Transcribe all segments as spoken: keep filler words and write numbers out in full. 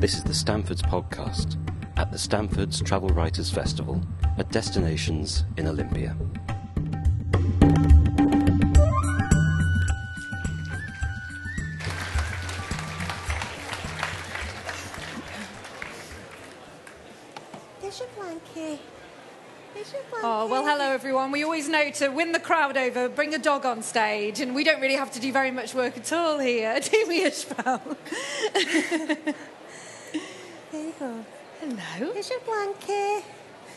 This is the Stamfords podcast at the Stamfords Travel Writers Festival at Destinations in Olympia. There's your blankie. There's your blankie. Oh, well, hello, everyone. We always know to win the crowd over, bring a dog on stage, and we don't really have to do very much work at all here, do we, Ishbel? There you go. Hello. There's your blankie.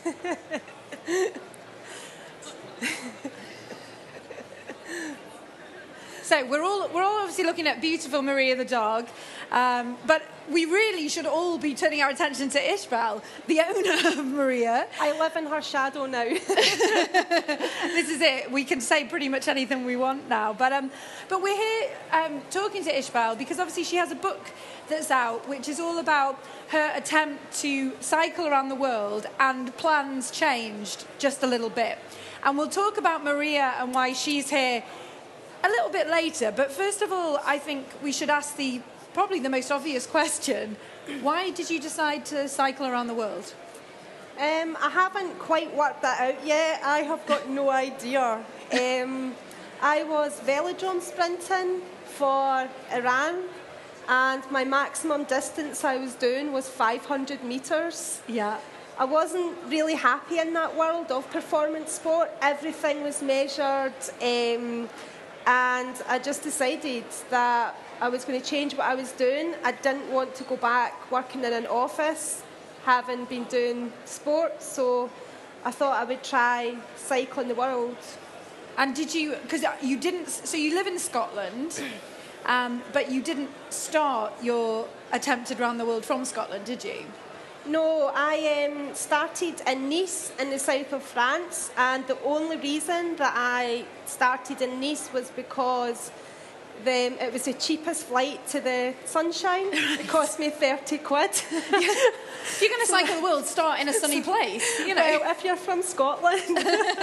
So we're all we're all obviously looking at beautiful Maria the dog, um, but we really should all be turning our attention to Ishbel, the owner of Maria. I live in her shadow now. This is it. We can say pretty much anything we want now. But um, but we're here um, talking to Ishbel because obviously she has a book that's out, which is all about her attempt to cycle around the world, and plans changed just a little bit. And we'll talk about Maria and why she's here a little bit later. But first of all, I think we should ask the probably the most obvious question: why did you decide to cycle around the world? Um, I haven't quite worked that out yet. I have got no idea. Um, I was velodrome sprinting for Iran, and my maximum distance I was doing was five hundred metres. Yeah. I wasn't really happy in that world of performance sport. Everything was measured, um, and I just decided that I was going to change what I was doing. I didn't want to go back working in an office, having been doing sport, so I thought I would try cycling the world. And did you, because you didn't, so you live in Scotland, um, but you didn't start your attempt around the world from Scotland, did you? No, I um, started in Nice in the south of France, and the only reason that I started in Nice was because the, it was the cheapest flight to the sunshine. It cost me thirty quid. If you're going to cycle the world, start in a sunny place, you know. Well, if you're from Scotland. and,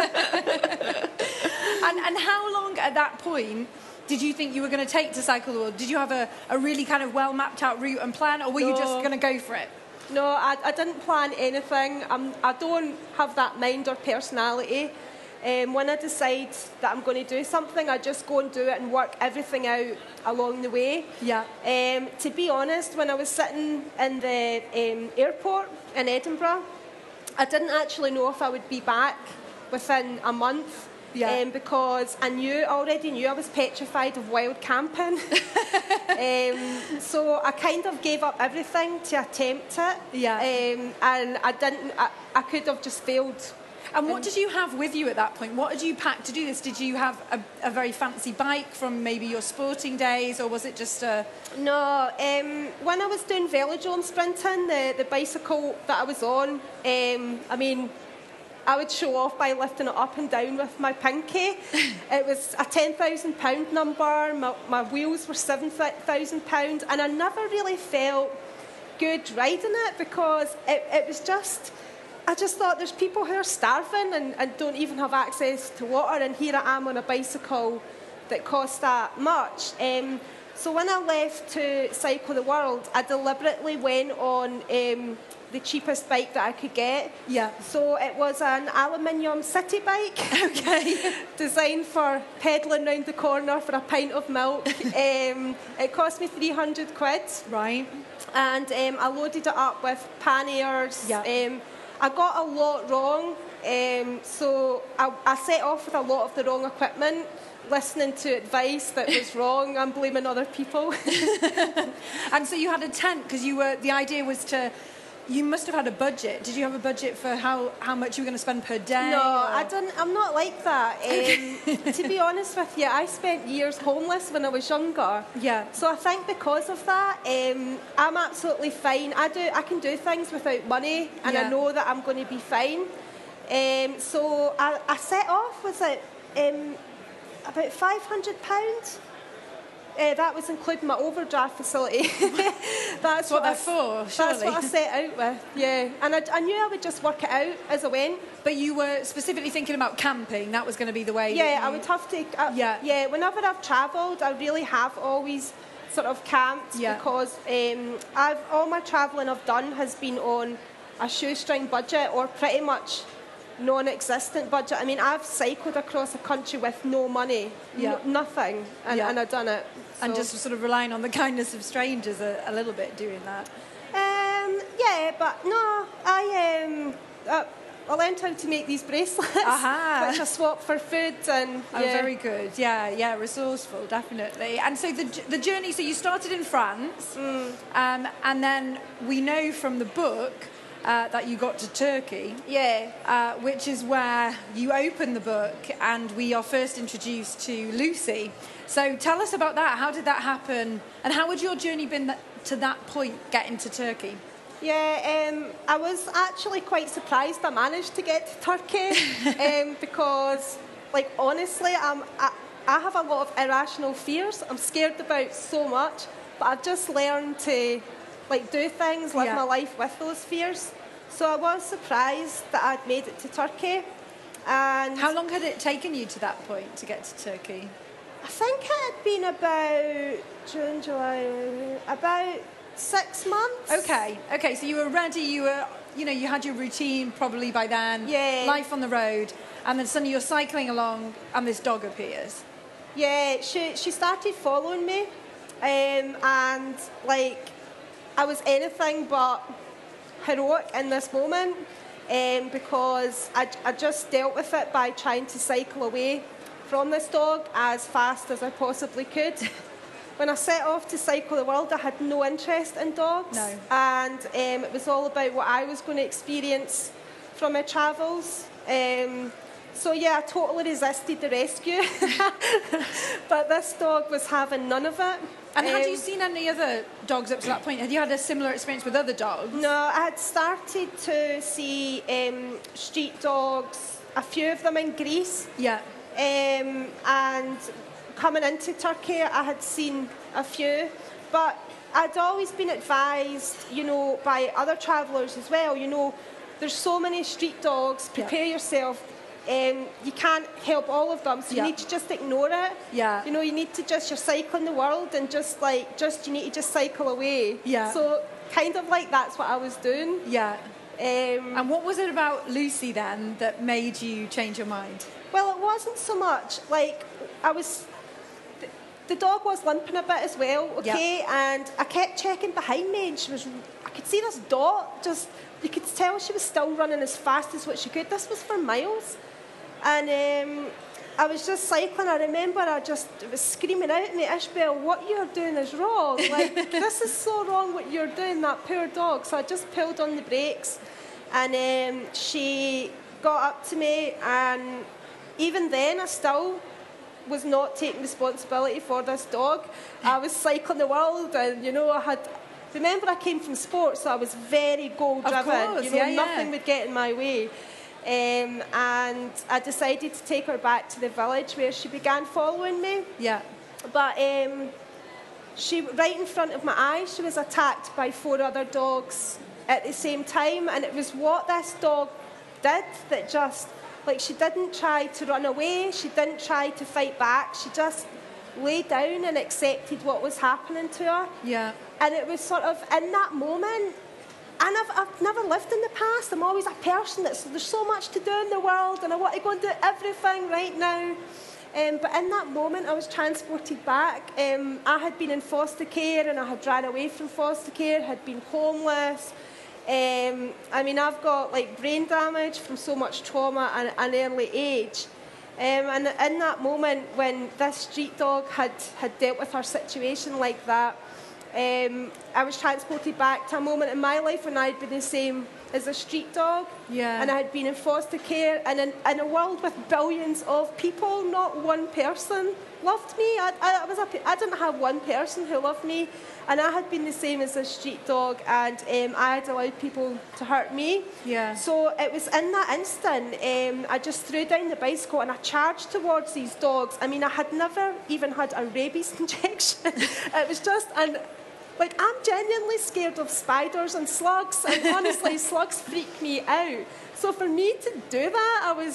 and how long at that point did you think you were going to take to cycle the world? Did you have a, a really kind of well mapped out route and plan, or were No. you just going to go for it? No, I, I didn't plan anything. I'm, I don't have that mind or personality. Um, when I decide that I'm going to do something, I just go and do it and work everything out along the way. Yeah. Um, to be honest, when I was sitting in the um, airport in Edinburgh, I didn't actually know if I would be back within a month. Yeah. Um, because I knew, I already knew I was petrified of wild camping. um, so I kind of gave up everything to attempt it. Yeah. Um, and I didn't, I, I could have just failed. And what did you have with you at that point? What did you pack to do this? Did you have a, a very fancy bike from maybe your sporting days, or was it just a... No, um, when I was doing velodrome sprinting, the, the bicycle that I was on, um, I mean, I would show off by lifting it up and down with my pinky. It was a ten thousand pound number, my, my wheels were seven thousand pounds, and I never really felt good riding it because it, it was just... I just thought there's people who are starving and, and don't even have access to water, and here I am on a bicycle that costs that much. Um, so when I left to cycle the world, I deliberately went on um, the cheapest bike that I could get. Yeah. So it was an aluminium city bike. Okay. Designed for pedalling round the corner for a pint of milk. um, it cost me three hundred quid. Right. And um, I loaded it up with panniers. Yeah. Um, I got a lot wrong, um, so I, I set off with a lot of the wrong equipment, listening to advice that was wrong. I'm blaming other people. And so you had a tent, because you were, the idea was to, you must have had a budget. Did you have a budget for how, how much you were going to spend per day? No, or? I didn't. I'm not like that. Um, to be honest with you, I spent years homeless when I was younger. Yeah. So I think because of that, um, I'm absolutely fine. I do. I can do things without money, and Yeah. I know that I'm going to be fine. Um, so I, I set off with it um, about five hundred pounds. Uh, that was including my overdraft facility. That's, That's what I, they're for, surely. That's what I set out with, yeah. And I, I knew I would just work it out as I went. But you were specifically thinking about camping. That was going to be the way. Yeah, that you... I would have to... Uh, Yeah. Yeah, whenever I've travelled, I really have always sort of camped Yeah. because um, I've all my travelling I've done has been on a shoestring budget or pretty much non-existent budget. I mean, I've cycled across the country with no money, Yeah. n- nothing, and, Yeah. and I've done it. And So- just sort of relying on the kindness of strangers a, a little bit doing that. Um, yeah, but no, I um, uh, I learned how to make these bracelets, Aha. which I swapped for food, and Oh, yeah. very good. Yeah, yeah, resourceful, definitely. And so the the journey. So you started in France, Mm. um, and then we know from the book uh, that you got to Turkey, yeah. uh, which is where you open the book, and we are first introduced to Lucy. So tell us about that. How did that happen, and how had your journey been that, to that point, getting to Turkey? Yeah, um, I was actually quite surprised I managed to get to Turkey um, because, like, honestly, I'm, I, I have a lot of irrational fears. I'm scared about so much, but I've just learned to, like, do things, live Yeah. my life with those fears. So I was surprised that I'd made it to Turkey. And How long had it taken you to that point to get to Turkey? I think it had been about June, July, about six months. Okay, okay. So you were ready. You were, you know, you had your routine probably by then. Yeah. Life on the road, and then suddenly you're cycling along, and this dog appears. Yeah, she she started following me, um, and like I was anything but heroic in this moment, um, because I, I just dealt with it by trying to cycle away from this dog as fast as I possibly could. When I set off to cycle the world, I had no interest in dogs, No. and um, it was all about what I was going to experience from my travels. Um, so yeah, I totally resisted the rescue, but this dog was having none of it. And had Um, you seen any other dogs up to that point? Had you had a similar experience with other dogs? No, I had started to see um, street dogs, a few of them in Greece, Yeah. um, and coming into Turkey, I had seen a few, but I'd always been advised, you know, by other travellers as well, you know, there's so many street dogs, prepare yourself. Um, you can't help all of them, so Yeah. you need to just ignore it. Yeah. You know, you need to just, you're cycling the world and just like, just, you need to just cycle away. Yeah. So kind of like that's what I was doing. Yeah. Um, And what was it about Lucy then that made you change your mind? well, it wasn't so much like I was. The, the dog was limping a bit as well, okay, and I kept checking behind me, and she was. I could see this dot. Just you could tell she was still running as fast as what she could. This was for miles, and um, I was just cycling. I remember I just was screaming out at me, Ishbel, what you're doing is wrong. Like this is so wrong what you're doing. That poor dog. So I just pulled on the brakes, and um, she got up to me, and even then I still was not taking responsibility for this dog. I was cycling the world, and you know I had. Remember, I came from sports, so I was very goal driven. course, You know, yeah, yeah. nothing would get in my way. Um, and I decided to take her back to the village where she began following me. Yeah. But um, she, right in front of my eyes, she was attacked by four other dogs at the same time, and it was what this dog did that just, like, she didn't try to run away, she didn't try to fight back, she just lay down and accepted what was happening to her. Yeah. And it was sort of in that moment, and I've, I've never lived in the past. I'm always a person that's, there's so much to do in the world, and I want to go and do everything right now. Um, but in that moment, I was transported back. Um, I had been in foster care, and I had ran away from foster care, had been homeless. Um, I mean, I've got like brain damage from so much trauma at an early age. Um, and in that moment, when this street dog had, had dealt with her situation like that, um, I was transported back to a moment in my life when I'd been the same as a street dog. Yeah. And I had been in foster care, and in, in a world with billions of people, not one person loved me. I, I, I, was a, I didn't have one person who loved me, and I had been the same as a street dog, and um, I had allowed people to hurt me. Yeah. So it was in that instant, um, I just threw down the bicycle and I charged towards these dogs. I mean, I had never even had a rabies injection. It was just, and like, I'm genuinely scared of spiders and slugs, and honestly, slugs freak me out. So for me to do that, I was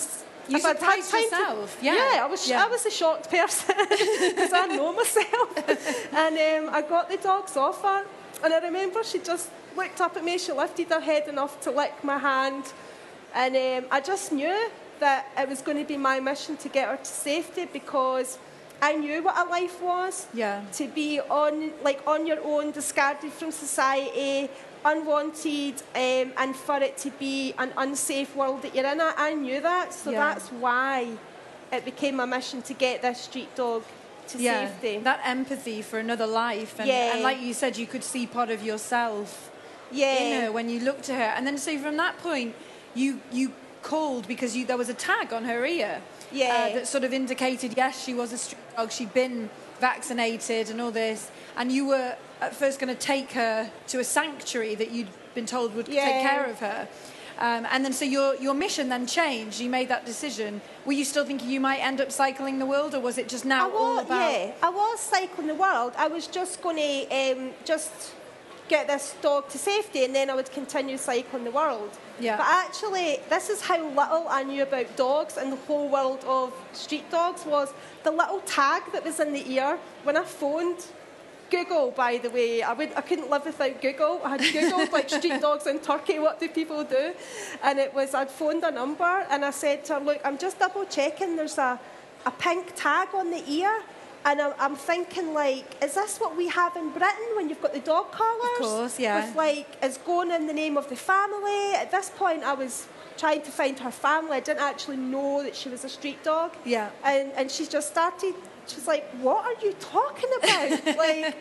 You if I'd had surprised time yourself. To, yeah. yeah, I was. Yeah. I was a shocked person because I know myself. And um, I got the dogs off her, and I remember she just looked up at me. She lifted her head enough to lick my hand, and um, I just knew that it was going to be my mission to get her to safety, because I knew what a life was. Yeah. To be on, like, on your own, discarded from society, unwanted, um, and for it to be an unsafe world that you're in. I, I knew that, so Yeah. that's why it became my mission to get this street dog to yeah. safety. That empathy for another life. And, Yeah. and like you said, you could see part of yourself Yeah. in her when you looked at her. And then so from that point, you you called because you, there was a tag on her ear. Yeah. Uh, that sort of indicated, yes, she was a street dog, she'd been vaccinated and all this, and you were at first going to take her to a sanctuary that you'd been told would Yeah. take care of her. Um, and then so your, your mission then changed, you made that decision. Were you still thinking you might end up cycling the world, or was it just now I all was, about... yeah, I was cycling the world. I was just going to um, just get this dog to safety, and then I would continue cycling the world. Yeah. But actually, this is how little I knew about dogs and the whole world of street dogs. Was the little tag that was in the ear when I phoned Google, by the way. I, would, I couldn't live without Google. I had Googled, like, street dogs in Turkey, what do people do? And it was, I'd phoned a number, and I said to her, look, I'm just double checking, there's a, a pink tag on the ear. And I'm, I'm thinking, like, is this what we have in Britain when you've got the dog collars? Of course, yeah. With, like, it's going in the name of the family. At this point, I was trying to find her family. I didn't actually know that she was a street dog. Yeah. And, and she just started, she was like, what are you talking about? like,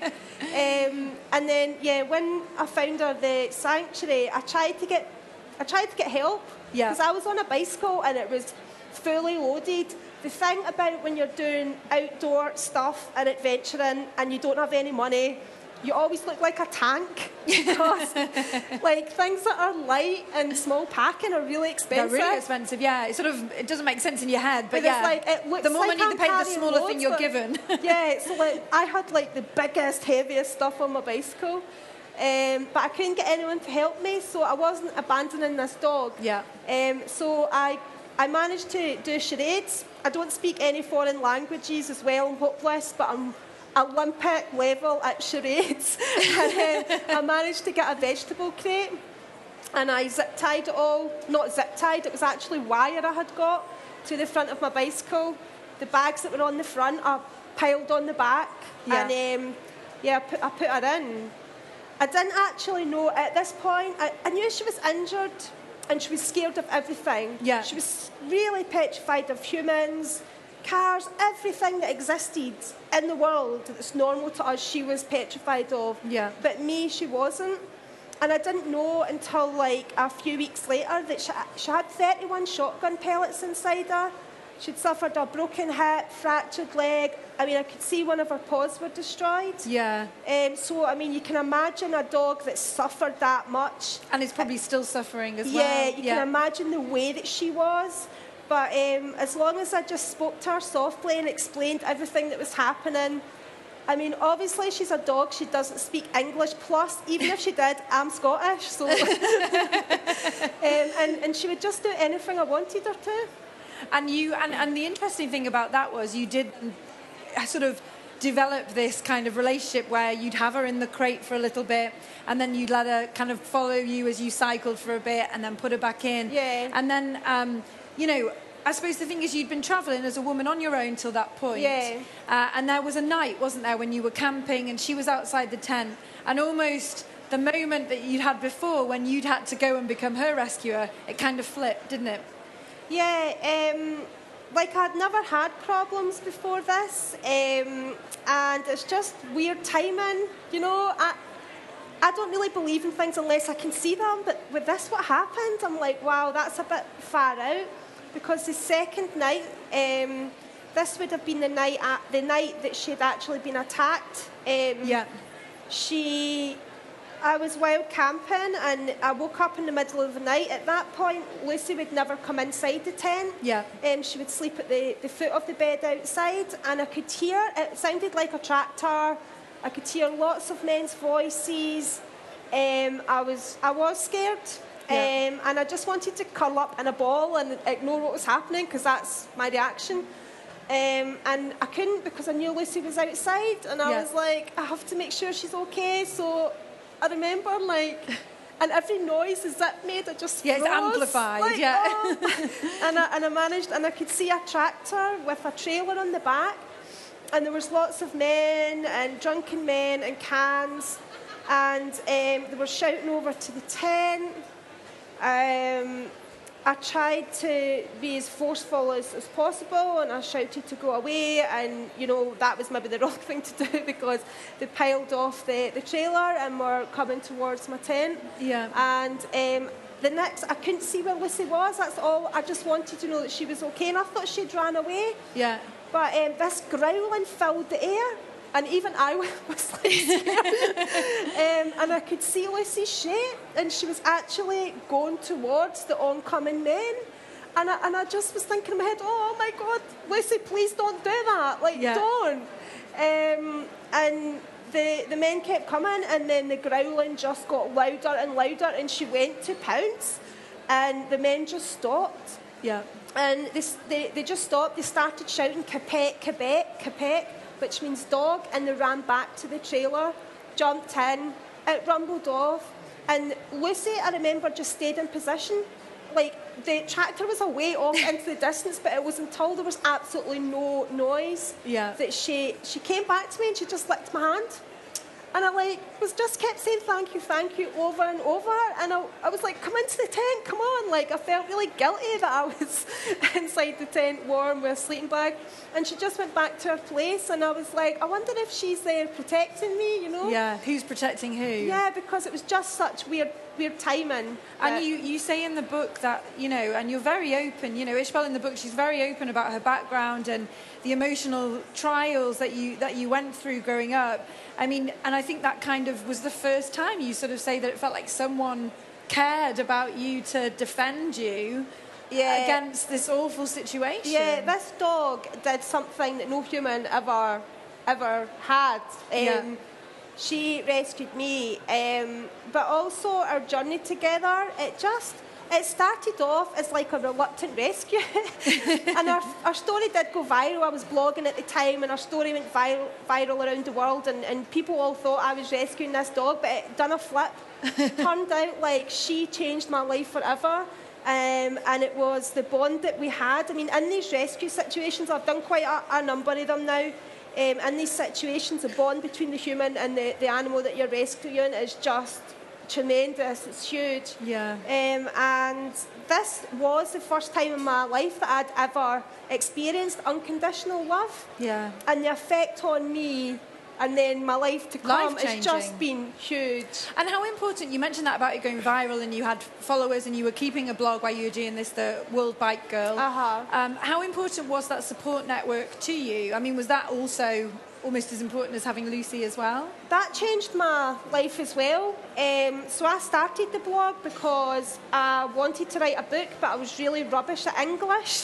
um, and then, yeah, when I found her the sanctuary, I tried to get, I tried to get help. Yeah. Because I was on a bicycle and it was fully loaded. The thing about when you're doing outdoor stuff and adventuring and you don't have any money, you always look like a tank, because like things that are light and small packing are really expensive. They're really expensive, yeah. It sort of, it doesn't make sense in your head, but, But yeah. it's like, it looks the more like money I'm you pay, the carrying smaller loads, thing you're but- given. Yeah, so like I had like the biggest, heaviest stuff on my bicycle, um, but I couldn't get anyone to help me, so I wasn't abandoning this dog. Yeah. Um, so I, I managed to do charades. I don't speak any foreign languages as well. I'm hopeless, but I'm Olympic level at charades. And um, I managed to get a vegetable crate, and I zip tied it all. Not zip tied, it was actually wire I had got to the front of my bicycle. The bags that were on the front are piled on the back, Yeah. and um, yeah, I put, I put her in. I didn't actually know at this point. I, I knew she was injured, and she was scared of everything. Yeah. She was really petrified of humans, cars, everything that existed in the world that's normal to us, she was petrified of. Yeah. But me, she wasn't. And I didn't know until like a few weeks later that she, she had thirty-one shotgun pellets inside her. She'd suffered a broken hip, fractured leg. I mean, I could see one of her paws were destroyed. Yeah. Um, so, I mean, you can imagine a dog that suffered that much. And it's probably still suffering as Yeah, well. you can imagine the way that she was. But um, as long as I just spoke to her softly and explained everything that was happening, I mean, obviously she's a dog, she doesn't speak English, plus, even if she did, I'm Scottish, so... um, and, and she would just do anything I wanted her to. And you, and, and the interesting thing about that was you did sort of develop this kind of relationship where you'd have her in the crate for a little bit, and then you'd let her kind of follow you as you cycled for a bit, and then put her back in. Yeah. And then, um, you know, I suppose the thing is you'd been travelling as a woman on your own till that point. Yeah. Uh, and there was a night, wasn't there, when you were camping and she was outside the tent, and almost the moment that you'd had before when you'd had to go and become her rescuer, it kind of flipped, didn't it? Yeah, um, like I'd never had problems before this, um, and it's just weird timing, you know. I, I don't really believe in things unless I can see them, but with this, what happened, I'm like, wow, that's a bit far out, because the second night, um, this would have been the night at, the night that she'd actually been attacked. Um, Yeah. She, I was wild camping, and I woke up in the middle of the night. At that point, Lucy would never come inside the tent. Yeah. Um, she would sleep at the, the foot of the bed outside, and I could hear, it sounded like a tractor. I could hear lots of men's voices. Um, I was I was scared. Yeah. Um, and I just wanted to curl up in a ball and ignore what was happening because that's my reaction. Um, and I couldn't because I knew Lucy was outside, and I Yeah. was like, I have to make sure she's okay. So I remember, like, and every noise as that made, I just Yeah, it's froze, amplified, like, yeah. oh. and, I, and I managed, and I could see a tractor with a trailer on the back, and there was lots of men and drunken men and cans, and um, they were shouting over to the tent. Um, I tried to be as forceful as, as possible, and I shouted to go away, and, you know, that was maybe the wrong thing to do because they piled off the, the trailer and were coming towards my tent. Yeah. And um, the next, I couldn't see where Lucy was, that's all. I just wanted to know that she was okay, and I thought she'd ran away. Yeah. But um, this growling filled the air, and even I was like scared. um, and I could see Lucy's shape, and she was actually going towards the oncoming men. And I, and I just was thinking in my head, oh my God, Lucy, please don't do that. Like, Yeah. don't. Um, and the, the men kept coming, and then the growling just got louder and louder, and she went to pounce, and the men just stopped. Yeah. And they, they, they just stopped. They started shouting, Quebec, Quebec, Quebec, which means dog, and they ran back to the trailer, jumped in, it rumbled off, and Lucy, I remember, just stayed in position. Like, the tractor was away off into the distance, but it was until there was absolutely no noise Yeah. that she, she came back to me and she just licked my hand. And I like was just kept saying thank you, thank you over and over. And I, I was like, come into the tent, come on. Like, I felt really guilty that I was inside the tent warm with a sleeping bag. And she just went back to her place, and I was like, I wonder if she's there protecting me, you know? Yeah. Who's protecting who? Yeah, because it was just such weird weird timing. And that- you, you say in the book that, you know, and you're very open, you know, Ishbel in the book, she's very open about her background and the emotional trials that you that you went through growing up. I mean, and I think that kind of was the first time you sort of say that it felt like someone cared about you to defend you Yeah. against this awful situation. Yeah, this dog did something that no human ever, ever had. Um, Yeah. She rescued me, um, but also our journey together, it just, it started off as like a reluctant rescue. And our, our story did go viral. I was blogging at the time, and our story went viral, viral around the world, and, and people all thought I was rescuing this dog, but it done a flip. Turned out like she changed my life forever. Um, and it was the bond that we had. I mean, in these rescue situations, I've done quite a, a number of them now. Um, in these situations, the bond between the human and the, the animal that you're rescuing is just tremendous. It's huge. Yeah. Um, and this was the first time in my life that I'd ever experienced unconditional love. Yeah. And the effect on me and then my life to come has Life-changing. just been huge. And how important, you mentioned that about it going viral and you had followers and you were keeping a blog while you were doing this, the World Bike Girl. Uh-huh. Um, how important was that support network to you? I mean, was that also almost as important as having Lucy as well? That changed my life as well. Um, so I started the blog because I wanted to write a book, but I was really rubbish at English.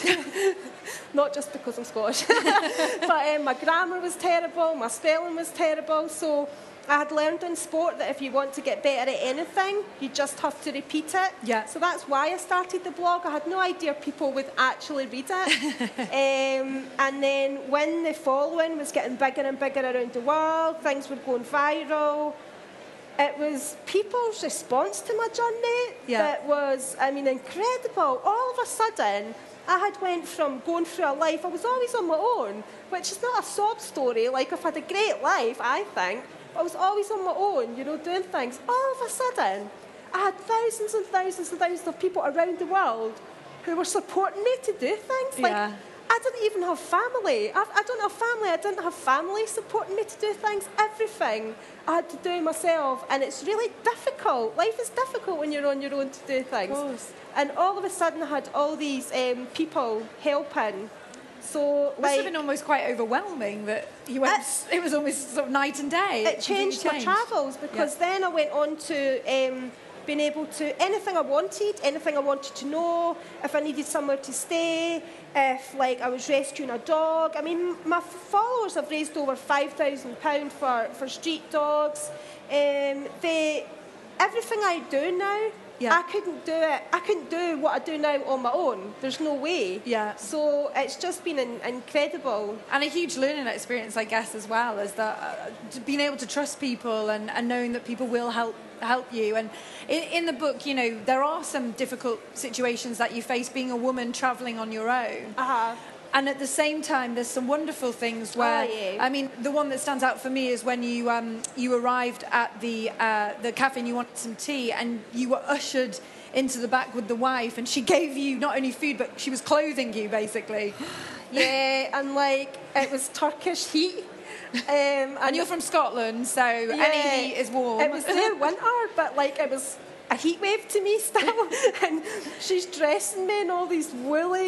Not just because I'm Scottish. But um, my grammar was terrible, my spelling was terrible. So I had learned in sport that if you want to get better at anything, you just have to repeat it. Yeah. So that's why I started the blog. I had no idea people would actually read it. um, and then when the following was getting bigger and bigger around the world, things were going viral. It was people's response to my journey Yeah. that was, I mean, incredible. All of a sudden, I had went from going through a life, I was always on my own, which is not a sob story. Like, I've had a great life, I think. I was always on my own, you know, doing things. All of a sudden, I had thousands and thousands and thousands of people around the world who were supporting me to do things. Like, Yeah. I didn't even have family. I, I don't have family. I didn't have family supporting me to do things. Everything I had to do myself, and it's really difficult. Life is difficult when you're on your own to do things. Of course. And all of a sudden, I had all these um, people helping. So, It must like, have been almost quite overwhelming that you went, it was almost sort of night and day. it changed my completely travels because then I went on to um, being able to, anything I wanted, anything I wanted to know, if I needed somewhere to stay, if like I was rescuing a dog. I mean, my followers have raised over five thousand pounds for, for street dogs. Um, they, everything I do now Yeah. I couldn't do it. I couldn't do what I do now on my own. There's no way. Yeah. So it's just been in, incredible. And a huge learning experience, I guess, as well, as that uh, being able to trust people and, and knowing that people will help help you. And in, in the book, you know, there are some difficult situations that you face being a woman travelling on your own. Uh-huh. And at the same time, there's some wonderful things where, Oh, yeah. I mean, the one that stands out for me is when you um, you arrived at the uh, the cafe and you wanted some tea, and you were ushered into the back with the wife, and she gave you not only food, but she was clothing you, basically. Yeah, and like, it was Turkish heat. Um, and, And you're from Scotland, so yeah, any heat is warm. It was their winter, but like, it was a heat wave to me still. And she's dressing me in all these woolly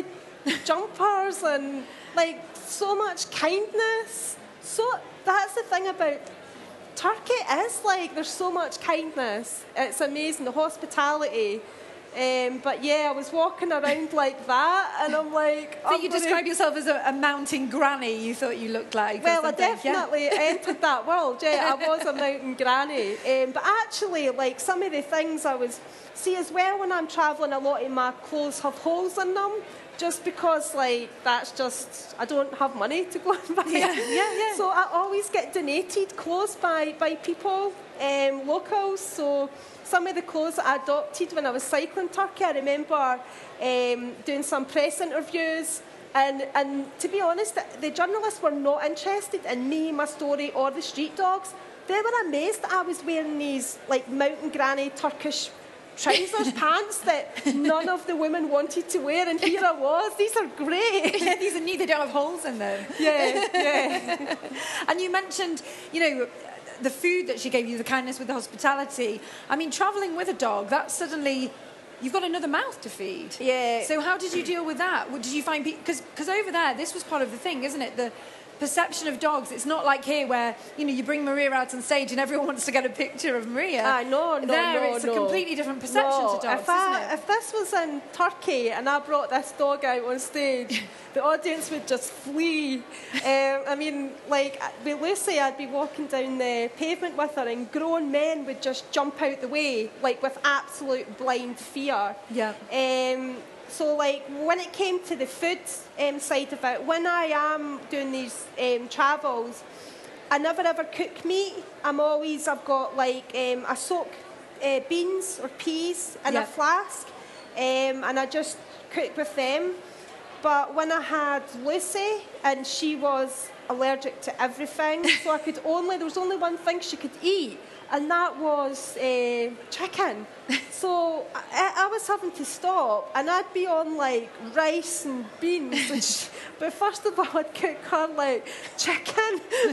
jumpers and like so much kindness. So that's the thing about Turkey, is like there's so much kindness. It's amazing, the hospitality. Um, but yeah, I was walking around like that, and I'm like, So I'm you gonna- describe yourself as a, a mountain granny, you thought you looked like? or Well, I something, yeah? definitely entered that world. Yeah, I was a mountain granny. Um, but actually, like some of the things I was see as well when I'm travelling, a lot of my clothes have holes in them. Just because, like, that's just, I don't have money to go and buy Yeah, it. yeah, yeah. So I always get donated clothes by, by people, um, locals. So some of the clothes that I adopted when I was cycling Turkey, I remember um, doing some press interviews. And, and to be honest, the journalists were not interested in me, my story, or the street dogs. They were amazed that I was wearing these, like, mountain granny Turkish trousers, pants that none of the women wanted to wear, and here I was. These are great. Yeah, these are new, they don't have holes in them. Yeah, yeah. And you mentioned, you know, the food that she gave you, the kindness with the hospitality. I mean, travelling with a dog, that's suddenly, you've got another mouth to feed. Yeah. So how did you deal with that? What did you find, because because over there, this was part of the thing, isn't it? The perception of dogs, it's not like here where, you know, you bring Maria out on stage and everyone wants to get a picture of Maria. Ah, no, no, there, no, it's no. a completely different perception no. to dogs, if I, isn't it? If this was in Turkey and I brought this dog out on stage, the audience would just flee. Um, I mean, like, with Lucy, I'd be walking down the pavement with her and grown men would just jump out the way, like, with absolute blind fear. Yeah. Um, So, like, when it came to the food um, side of it, when I am doing these um, travels, I never ever cook meat. I'm always, I've got, like, um, I soak uh, beans or peas in Yeah. a flask, um, and I just cook with them. But when I had Lucy, and she was allergic to everything, so I could only, there was only one thing she could eat, and that was uh, chicken. So I, I was having to stop, and I'd be on like rice and beans. And she, but first of all, I'd cook her like chicken.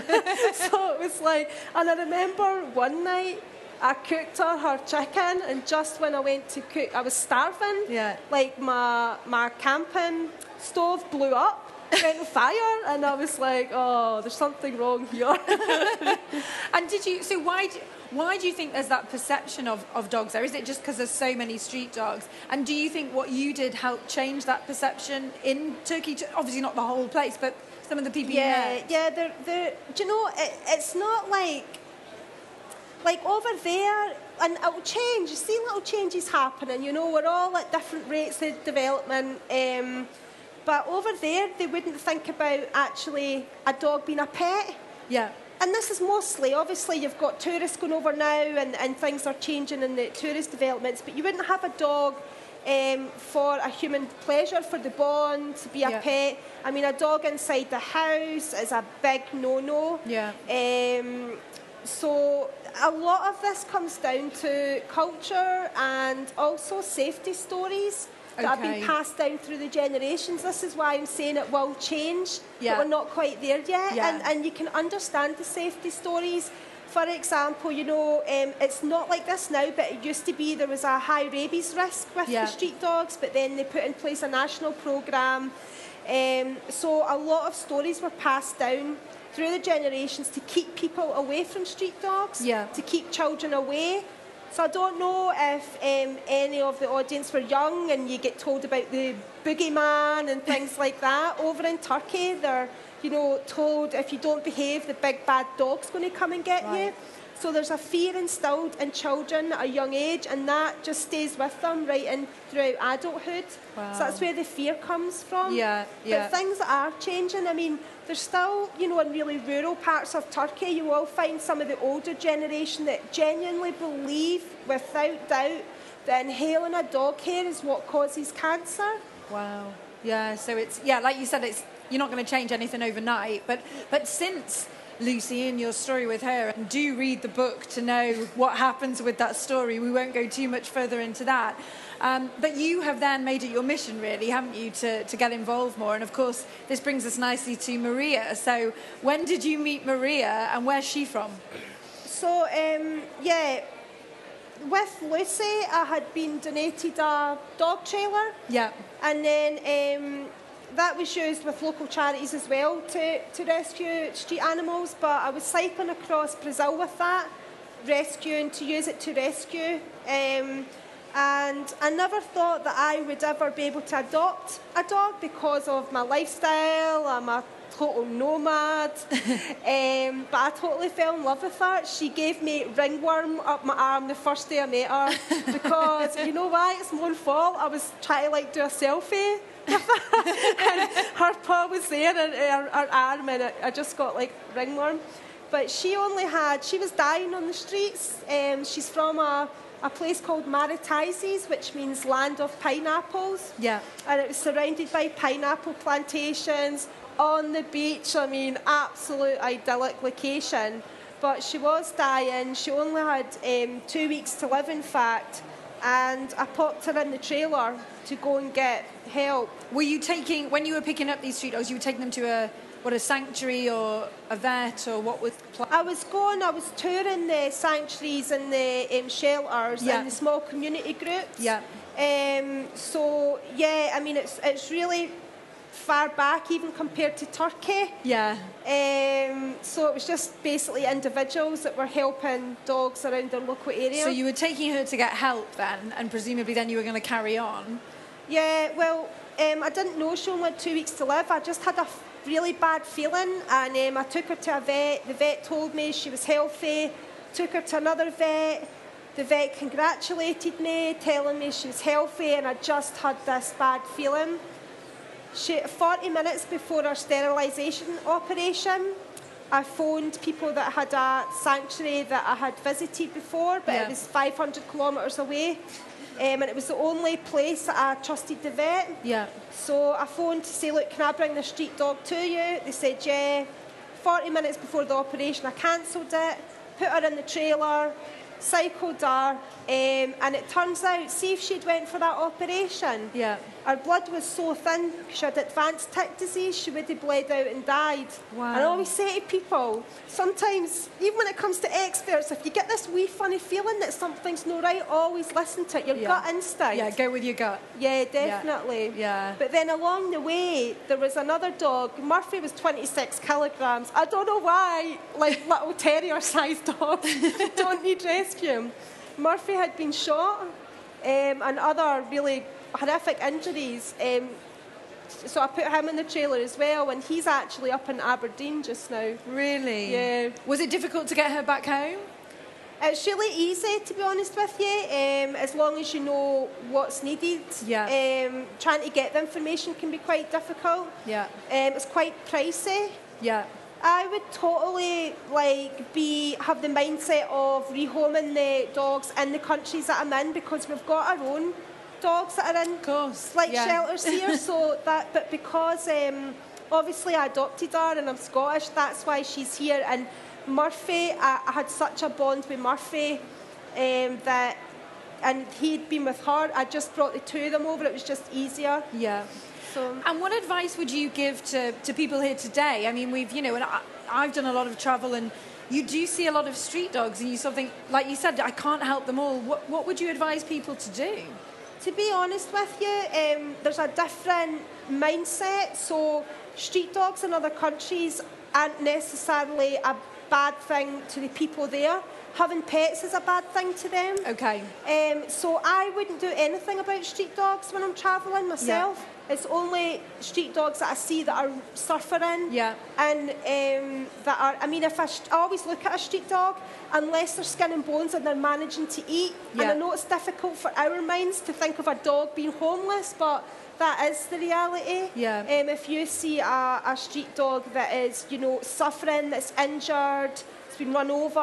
So it was like, and I remember one night I cooked her her chicken, and just when I went to cook, I was starving. Yeah. Like my my camping stove blew up. Went on fire, and I was like, "Oh, there's something wrong here." And did you? So why do, why do you think there's that perception of, of dogs there? Is it just because there's so many street dogs? And do you think what you did helped change that perception in Turkey? Obviously not the whole place, but some of the people you Yeah, met. yeah. They're, they're, do you know? It, it's not like like over there, and it'll change. You see little changes happening. You know, we're all at different rates of development. Um, but over there, they wouldn't think about actually a dog being a pet. Yeah. And this is mostly, obviously, you've got tourists going over now, and, and things are changing in the tourist developments, but you wouldn't have a dog um, for a human pleasure, for the bond, to be a Yeah. pet. I mean, a dog inside the house is a big no-no. Yeah. Um, so a lot of this comes down to culture and also safety stories that have Okay. been passed down through the generations. This is why I'm saying it will change, Yeah. but we're not quite there yet. Yeah. And, and you can understand the safety stories. For example, you know, um, it's not like this now, but it used to be there was a high rabies risk with Yeah. the street dogs, but then they put in place a national programme. Um, so a lot of stories were passed down through the generations to keep people away from street dogs, Yeah. to keep children away. So I don't know if um, any of the audience were young and you get told about the boogeyman and things like that. Over in Turkey, they're, you know, told if you don't behave, the big bad dog's going to come and get Right. you. So there's a fear instilled in children at a young age, and that just stays with them right in throughout adulthood. Wow. So that's where the fear comes from. Yeah, yeah. But things are changing. I mean, there's still, you know, in really rural parts of Turkey, you will find some of the older generation that genuinely believe, without doubt, that inhaling a dog hair is what causes cancer. Wow. Yeah, so it's, yeah, like you said, it's you're not going to change anything overnight. But but since Lucy and your story with her, and do read the book to know what happens with that story. We won't go too much further into that. Um, but you have then made it your mission, really, haven't you, to, to get involved more? And, of course, this brings us nicely to Maria. So when did you meet Maria, and where's she from? So, um, yeah, with Lucy, I had been donated a dog trailer. Yeah. And then um, that was used with local charities as well to, to rescue street animals. But I was cycling across Brazil with that, rescuing, to use it to rescue. Um, and I never thought that I would ever be able to adopt a dog because of my lifestyle. I'm a total nomad. um, but I totally fell in love with her. She gave me ringworm up my arm the first day I met her because, you know why? It's my own fault. I was trying to like do a selfie with her and her paw was there and her, her arm, and I just got like ringworm. But she only had, she was dying on the streets. Um, she's from a, a place called Maritizes, which means land of pineapples. Yeah. And it was surrounded by pineapple plantations, on the beach. I mean, absolute idyllic location. But she was dying. She only had um, two weeks to live, in fact. And I popped her in the trailer to go and get help. Were you taking, when you were picking up these street dogs, you were taking them to a, what, a sanctuary or a vet, or what was the plan? I was going, I was touring the sanctuaries and the um, shelters Yeah. and the small community groups. Yeah. Um, so, yeah, I mean, it's it's really far back even compared to Turkey. Yeah. Um, so it was just basically individuals that were helping dogs around their local area. So you were taking her to get help then, and presumably then you were going to carry on? Yeah, well, um, I didn't know she only had two weeks to live. I just had a f- really bad feeling, and um, I took her to a vet. The vet told me she was healthy. Took her to another vet. The vet congratulated me, telling me she was healthy, and I just had this bad feeling. She, forty minutes before our sterilisation operation, I phoned people that had a sanctuary that I had visited before, but Yeah. it was five hundred kilometres away. Um, and it was the only place that I trusted the vet. Yeah. So I phoned to say, look, can I bring the street dog to you? They said, yeah. forty minutes before the operation, I cancelled it, put her in the trailer, cycled her, um, and it turns out, see if she'd went for that operation, Yeah. her blood was so thin, she had advanced tick disease, she would have bled out and died. Wow. And I always say to people, sometimes, even when it comes to experts, if you get this wee funny feeling that something's not right, always listen to it, your Yeah. gut instinct. Yeah, go with your gut. Yeah, definitely. Yeah. But then along the way, there was another dog. Murphy was twenty-six kilograms. I don't know why, like little terrier-sized dogs don't need rescue. Murphy had been shot um, and other really horrific injuries. Um, so I put him in the trailer as well, and he's actually up in Aberdeen just now. Really? Yeah. Was it difficult to get her back home? It's really easy, to be honest with you, um, as long as you know what's needed. Yeah. Um, trying to get the information can be quite difficult. Yeah. Um, it's quite pricey. Yeah. I would totally like be have the mindset of rehoming the dogs in the countries that I'm in, because we've got our own dogs that are in Of course. like yeah. shelters here. So that, but because um, obviously I adopted her and I'm Scottish, that's why she's here. And Murphy, I, I had such a bond with Murphy um, that, and he'd been with her. I just brought the two of them over. It was just easier. Yeah. So. And what advice would you give to, to people here today? I mean, we've, you know, and I, I've done a lot of travel, and you do see a lot of street dogs, and you sort of think, like you said, I can't help them all. What, what would you advise people to do? To be honest with you, um, there's a different mindset. So street dogs in other countries aren't necessarily a bad thing to the people there. having pets is a bad thing to them. Okay. Um, so I wouldn't do anything about street dogs when I'm travelling myself. Yeah. It's only street dogs that I see that are suffering. Yeah. And um, that are, I mean, if I, sh- I always look at a street dog, unless they're skin and bones and they're managing to eat. Yeah. And I know it's difficult for our minds to think of a dog being homeless, but that is the reality. Yeah. Um, if you see a, a street dog that is, you know, suffering, that's injured, it's been run over,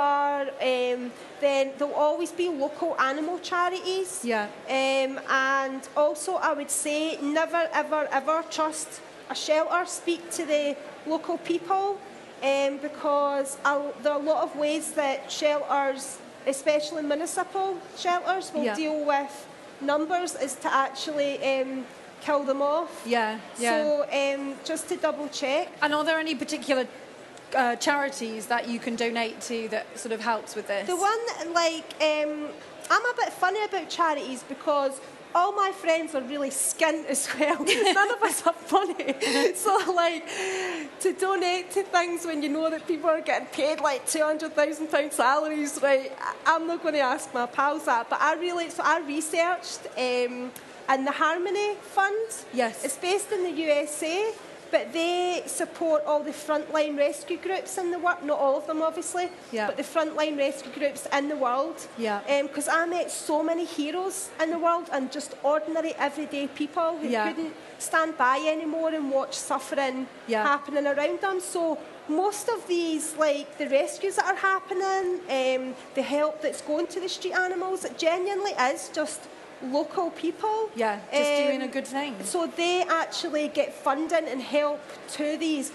um, then there'll always be local animal charities. Yeah. Um, and also, I would say, never, ever, ever trust a shelter. Speak to the local people, um, because I'll, there are a lot of ways that shelters, especially municipal shelters, will Yeah. deal with numbers, is to actually um, kill them off. Yeah, yeah. So um, just to double check. And are there any particular uh, charities that you can donate to that sort of helps with this? The one, like, um, I'm a bit funny about charities because all my friends are really skint as well. None of us are funny. So, like, to donate to things when you know that people are getting paid like two hundred thousand pounds salaries, right, I'm not going to ask my pals that. But I really, so I researched um, in the Harmony Fund. Yes. It's based in the U S A. But they support all the frontline rescue groups in the world. Not all of them, obviously, yeah. but the frontline rescue groups in the world. Yeah. Because um, I met so many heroes in the world and just ordinary, everyday people who yeah. couldn't stand by anymore and watch suffering yeah. happening around them. So most of these, like the rescues that are happening, um, the help that's going to the street animals, it genuinely is just local people. Yeah, just um, doing a good thing. So they actually get funding and help to these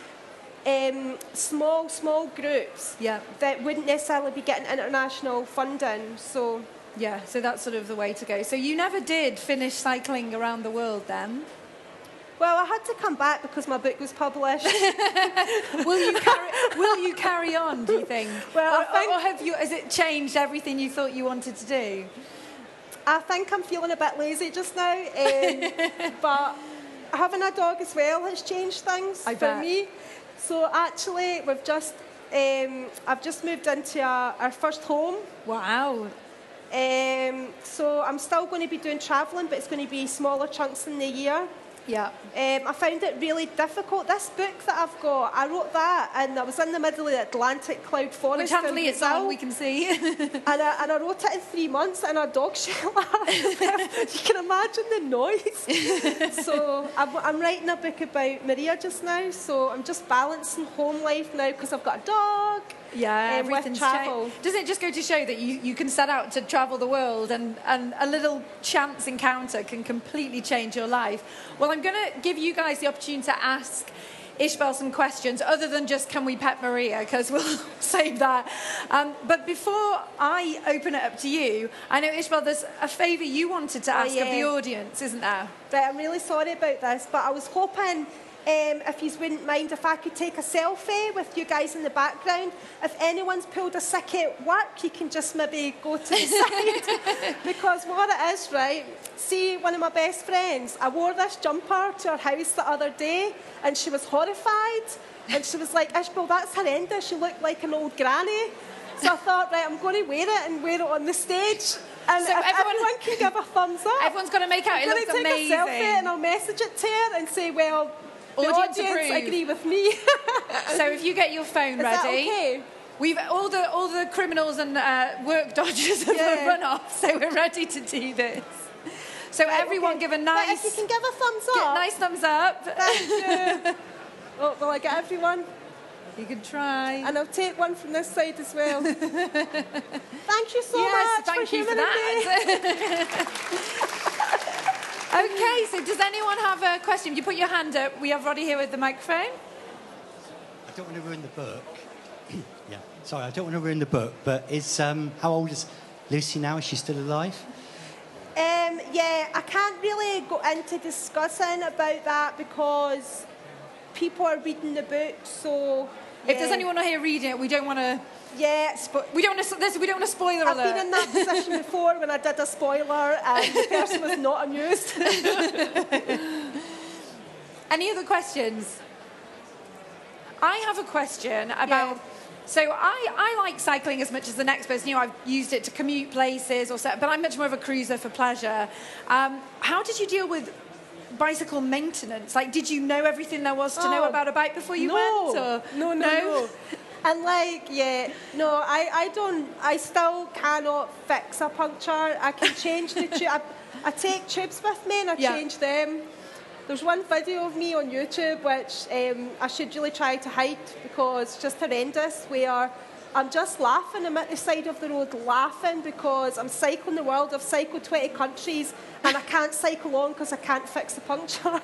um, small, small groups yeah. that wouldn't necessarily be getting international funding. So yeah, so that's sort of the way to go. So you never did finish cycling around the world then? Well, I had to come back because my book was published. will you carry Will you carry on, do you think? Well, or, I think, or have you? Has it changed everything you thought you wanted to do? I think I'm feeling a bit lazy just now, um, but having a dog as well has changed things I for bet. me. So actually, we've just um, I've just moved into our, our first home. Wow. Um, so I'm still going to be doing travelling, but it's going to be smaller chunks in the year. Yeah. Um, I found it really difficult. This book that I've got, I wrote that, and I was in the middle of the Atlantic cloud forest. Which hopefully it's on, we can see. and, I, and I wrote it in three months in a dog shelter. You can imagine the noise. So I'm, I'm writing a book about Maria just now, so I'm just balancing home life now because I've got a dog. Yeah, um, with everything's travel. changed. Doesn't it just go to show that you, you can set out to travel the world and, and a little chance encounter can completely change your life? Well, I'm going to give you guys the opportunity to ask Ishbel some questions other than just can we pet Maria, because we'll save that. Um, but before I open it up to you, I know, Ishbel, there's a favour you wanted to ask oh, yeah. of the audience, isn't there? Right, I'm really sorry about this, but I was hoping Um, if you wouldn't mind if I could take a selfie with you guys in the background. If anyone's pulled a sickie at work, you can just maybe go to the side. Because what it is, right, see, one of my best friends, I wore this jumper to her house the other day, and she was horrified. And she was like, Ishbel, that's horrendous. You look like an old granny. So I thought, right, I'm going to wear it and wear it on the stage. And so if everyone, everyone can give a thumbs up. Everyone's going to make out I'm it looks take amazing. a selfie and I'll message it to her and say, well, the audience, audience approve. agree with me. So if you get your phone Is ready, that okay? We've all the all the criminals and uh, work dodgers have Yeah. run off, so we're ready to do this. So Right, everyone, okay. give a But nice, if you can give a thumbs get up. nice thumbs up. Thank you. Oh, will I get everyone? You can try. And I'll take one from this side as well. Thank you so yes, much thank for you for humouring that. Okay, so does anyone have a question? You put your hand up. We have Roddy here with the microphone. I don't want to ruin the book. yeah, sorry, I don't want to ruin the book, but is um, how old is Lucy now? Is she still alive? Um, yeah, I can't really go into discussing about that because people are reading the book, so... If yeah. there's anyone here reading it, we don't want to... Yeah, Spo- we don't want to. This, we don't want to spoiler I've alert. been in that position before when I did a spoiler and the person was not amused. Any other questions? I have a question about So I, I like cycling as much as the next person. You know, I've used it to commute places, or so, but I'm much more of a cruiser for pleasure. Um, how did you deal with bicycle maintenance? Like, did you know everything there was to oh, know about a bike before you no. went? Or? No, no, no, no. And like, yeah, no, I, I don't, I still cannot fix a puncture. I can change the tube. I, I take tubes with me and I yeah. change them. There's one video of me on YouTube which um, I should really try to hide because it's just horrendous, where I'm just laughing. I'm at the side of the road laughing because I'm cycling the world. I've cycled twenty countries and I can't cycle on because I can't fix the puncture.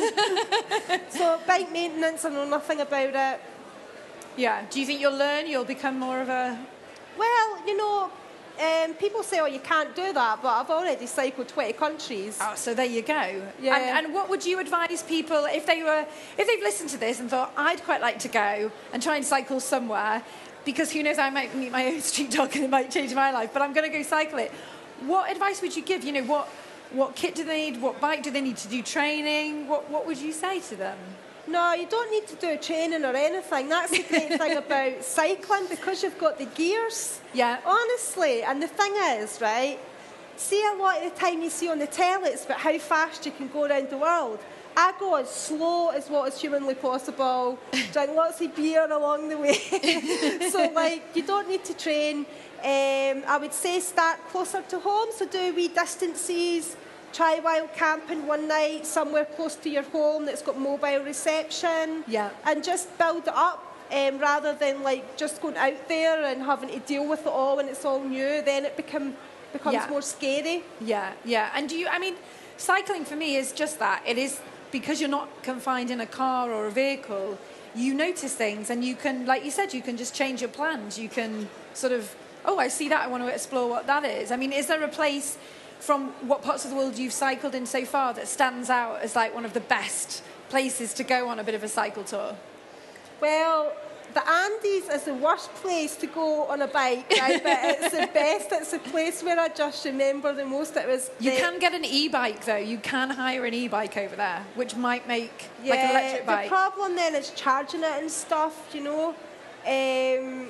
So bike maintenance, I know nothing about it. Yeah. Do you think you'll learn? You'll become more of a... Well, you know, um, people say, oh, you can't do that, but I've already cycled twenty countries. Oh, so there you go. Yeah. And, and what would you advise people if they were, if they've listened to this and thought, I'd quite like to go and try and cycle somewhere, because who knows, I might meet my own street dog and it might change my life, but I'm going to go cycle it. What advice would you give? You know, what, what kit do they need? What bike do they need to do training? What, what would you say to them? No, you don't need to do training or anything. That's the great thing about cycling, because you've got the gears. Yeah. Honestly, and the thing is, right, see a lot of the time you see on the telly, it's about how fast you can go around the world. I go as slow as what is humanly possible, drink lots of beer along the way. So, like, you don't need to train. Um, I would say start closer to home, so do wee distances. Try wild camping one night somewhere close to your home that's got mobile reception. Yeah. And just build it up, um, rather than like just going out there and having to deal with it all when it's all new. Then it become, becomes yeah. more scary. Yeah, yeah. And do you, I mean, cycling for me is just that. It is, because you're not confined in a car or a vehicle, you notice things and you can, like you said, you can just change your plans. You can sort of, oh, I see that, I want to explore what that is. I mean, is there a place from what parts of the world you've cycled in so far that stands out as like one of the best places to go on a bit of a cycle tour? Well, the Andes is the worst place to go on a bike, right? But it's the best. It's the place where I just remember the most. It was. You the, can get an e-bike though. You can hire an e-bike over there, which might make yeah, like an electric bike. The problem then is charging it and stuff. You know. Um,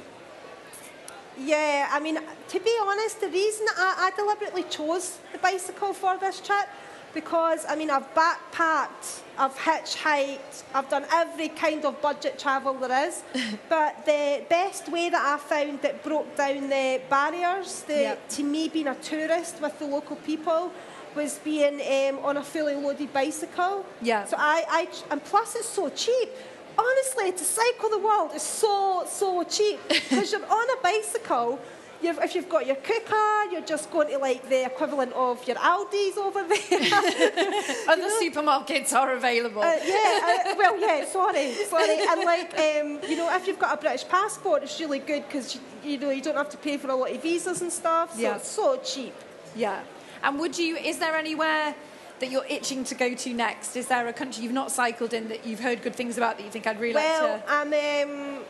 Yeah, I mean, to be honest, the reason I, I deliberately chose the bicycle for this trip, because, I mean, I've backpacked, I've hitchhiked, I've done every kind of budget travel there is, but the best way that I found that broke down the barriers the, yep. to me being a tourist with the local people was being um, on a fully loaded bicycle. Yeah. So I, I, and plus it's so cheap. Honestly, to cycle the world is so, so cheap, because you're on a bicycle. You've, if you've got your cooker, you're just going to like the equivalent of your Aldi's over there. Other supermarkets are available. Uh, yeah, uh, well, yeah, sorry, sorry. And like, um, you know, if you've got a British passport, it's really good because, you, you know, you don't have to pay for a lot of visas and stuff. So yeah. it's so cheap. Yeah. And would you, is there anywhere that you're itching to go to next? Is there a country you've not cycled in that you've heard good things about that you think I'd really well, like to... Well, I'm... Um,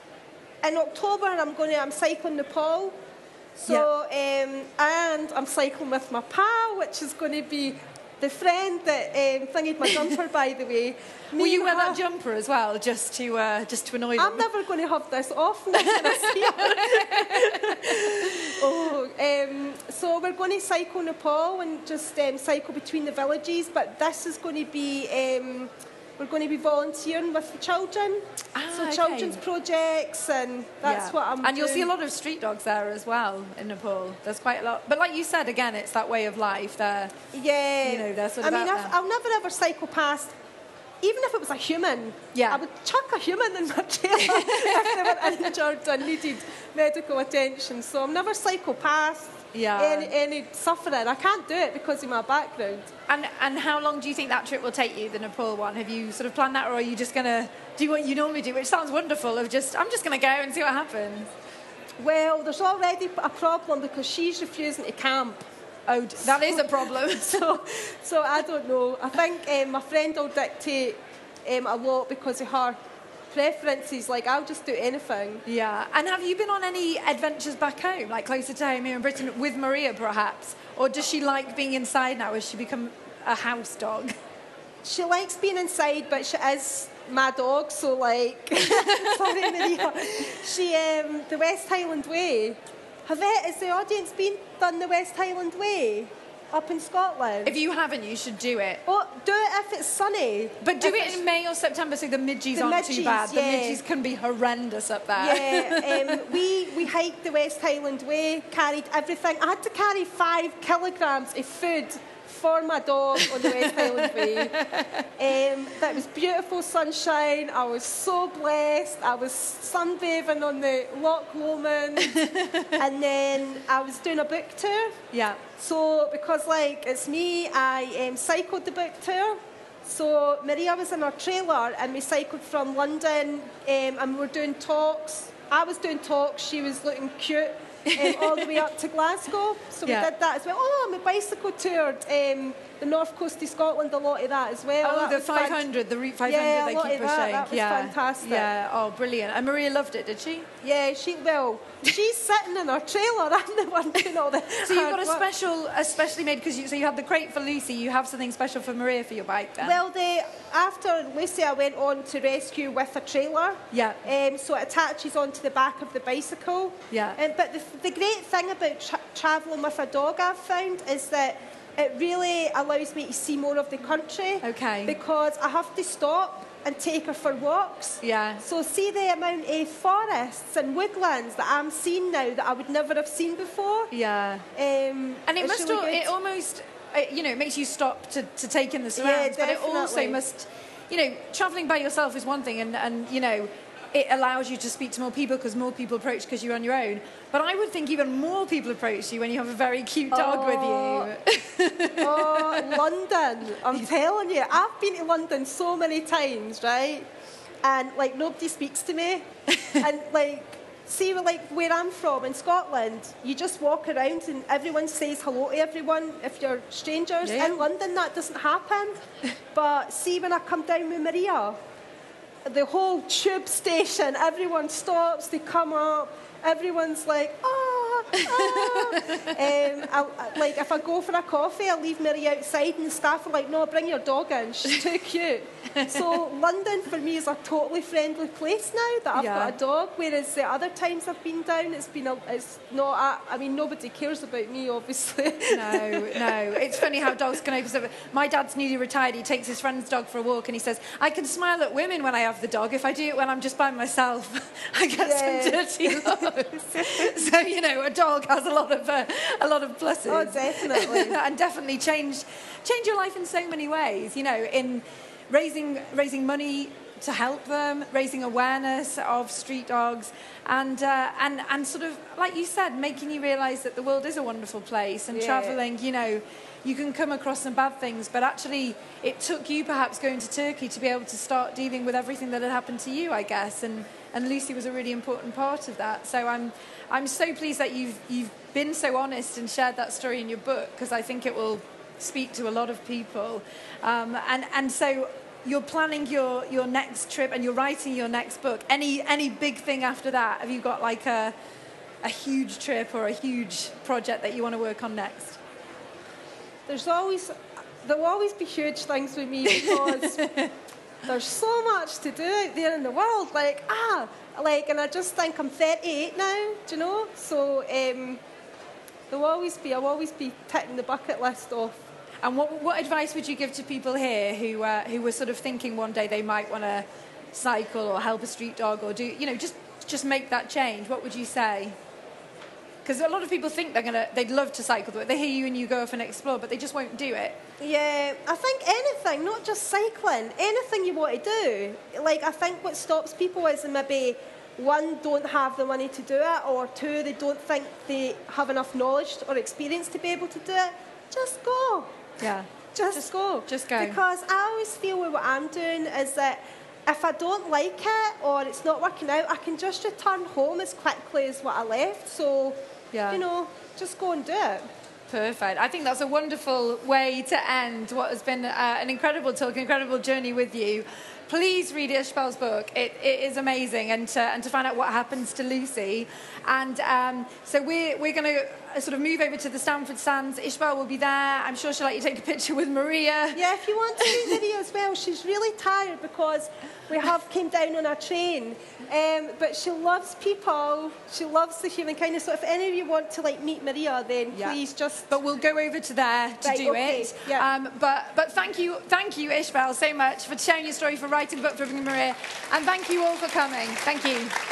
in October, I'm going to, I'm cycling Nepal. So, yep. um, and I'm cycling with my pal, which is going to be the friend that um, thingied my jumper, by the way. Me Will you wear her, that jumper as well, just to uh, just to annoy them? I'm never going to have this off when I see her. oh, um, so we're going to cycle Nepal and just um, cycle between the villages, but this is going to be... Um, we're going to be volunteering with the children, ah, so okay. children's projects, and that's yeah. what I'm and doing. And you'll see a lot of street dogs there as well in Nepal. There's quite a lot. But like you said, again, it's that way of life. They're, yeah. you know, they're sort of I mean, out I've, there. I'll never ever cycle past, even if it was a human, yeah. I would chuck a human in my trailer if they were injured and needed medical attention. So I'll never cycle past yeah. any, any suffering. I can't do it because of my background. And and how long do you think that trip will take you, the Nepal one? Have you sort of planned that, or are you just going to do what you normally do, which sounds wonderful, of just, I'm just going to go and see what happens? Well, there's already a problem because she's refusing to camp. Oh, that so, is a problem. so, so I don't know. I think um, my friend will dictate um, a lot because of her preferences. Like, I'll just do anything. Yeah. And have you been on any adventures back home, like closer to home here in Britain, with Maria, perhaps? Or does she like being inside now? Has she become a house dog? she likes being inside, but she is my dog, so like, sorry, Maria. She, um, the West Highland Way. Have it, has the audience been done the West Highland Way up in Scotland? If you haven't, you should do it. Oh, do it if it's sunny. But do If it it's- in May or September so the midges The aren't too midges, bad. The yeah. midges can be horrendous up there. Yeah, um, we, we hiked the West Highland Way, carried everything. I had to carry five kilograms of food for my dog on the West Highland Way. Um, that was beautiful sunshine. I was so blessed. I was sunbathing on the Loch Lomond. And then I was doing a book tour. Yeah. So, because, like, it's me, I um, cycled the book tour. So, Maria was in our trailer and we cycled from London um, and we were doing talks. I was doing talks, she was looking cute, um, all the way up to Glasgow. So, Yeah. we did that as well. Oh, my bicycle toured um, the north coast of Scotland, a lot of that as well. Oh, That the was fant- five hundred, the Route five hundred Yeah, a they lot keep of that. pushing. That was yeah. fantastic. Yeah, oh, brilliant. And Maria loved it, did she? Yeah, she will. She's sitting in her trailer. I'm the one doing all the So you've hard got a work. special, especially made, because you, so you had the crate for Lucy, you have something special for Maria for your bike then? Well, the, after Lucy, I went on to rescue with a trailer. Yeah. Um, so it attaches onto the back of the bicycle. Yeah. Um, but the, the great thing about tra- travelling with a dog, I've found, is that it really allows me to see more of the country. Okay. Because I have to stop and take her for walks. Yeah. So see the amount of forests and woodlands that I'm seeing now that I would never have seen before. Yeah. Um, And it it's must, really al- good. it almost, uh, you know, it makes you stop to, to take in the surrounds, but it also definitely. must, you know, travelling by yourself is one thing, and, and you know, it allows you to speak to more people because more people approach because you're on your own. But I would think even more people approach you when you have a very cute dog Oh. with you. Oh, London. I'm telling you, I've been to London so many times, right? And, like, nobody speaks to me. And, like, see, like, where I'm from in Scotland, you just walk around and everyone says hello to everyone if you're strangers. Yeah. In London, that doesn't happen. But see, when I come down with Maria, the whole tube station, everyone stops, they come up, everyone's like, ah, ah. um, I, I- like, if I go for a coffee, I leave Mary outside and the staff are like, no, bring your dog in, she's too cute. So London for me is a totally friendly place now that I've Yeah. got a dog, whereas the other times I've been down, it's been, a, it's not, I, I mean, nobody cares about me, obviously. No, no. It's funny how dogs can open up. My dad's newly retired. He takes his friend's dog for a walk and he says, I can smile at women when I have the dog. If I do it when I'm just by myself, I get Yeah. some dirty looks. So, you know, a dog has a lot of uh, a lot of pluses. Oh, definitely. And definitely change change your life in so many ways, you know, in raising raising money to help them, raising awareness of street dogs, and uh, and and sort of, like you said, making you realise that the world is a wonderful place, and Yeah. travelling, you know, you can come across some bad things, but actually it took you perhaps going to Turkey to be able to start dealing with everything that had happened to you, I guess, and, and Lucy was a really important part of that. So I'm I'm so pleased that you've you've been so honest and shared that story in your book, because I think it will speak to a lot of people. Um, and, and so you're planning your, your next trip and you're writing your next book. Any any big thing after that? Have you got like a, a huge trip or a huge project that you want to work on next? There's always, there will always be huge things with me because there's so much to do out there in the world. Like, ah, like, and I just think I'm thirty-eight now, do you know? So um, there will always be, I'll always be ticking the bucket list off. And what, what advice would you give to people here who uh, who were sort of thinking one day they might want to cycle or help a street dog or do, you know, just just make that change? What would you say? Because a lot of people think they're gonna, they'd love to cycle, but they hear you and you go off and explore, but they just won't do it. Yeah, I think anything, not just cycling, anything you want to do. Like, I think what stops people is maybe, one, don't have the money to do it, or two, they don't think they have enough knowledge or experience to be able to do it. Just go. Yeah. Just, Just- go. just go. Because I always feel with what I'm doing is that if I don't like it or it's not working out, I can just return home as quickly as what I left. So, Yeah. you know, just go and do it. Perfect. I think that's a wonderful way to end what has been uh, an incredible talk, incredible journey with you. Please read Ishbel's book. It, it is amazing, and to, and to find out what happens to Lucy. And um, so we're we're going to sort of move over to the Stamford stands. Ishbel will be there. I'm sure she'll let you take a picture with Maria. Yeah, if you want to see Maria as well, she's really tired because we have came down on a train. Um, but she loves people. She loves the human kindness. So if any of you want to like meet Maria, then Yeah. please just. But we'll go over to there to Right, do okay, it. yeah. Um, but but thank you, thank you, Ishbel, so much for sharing your story, for writing the book, for bringing Maria, and thank you all for coming. Thank you.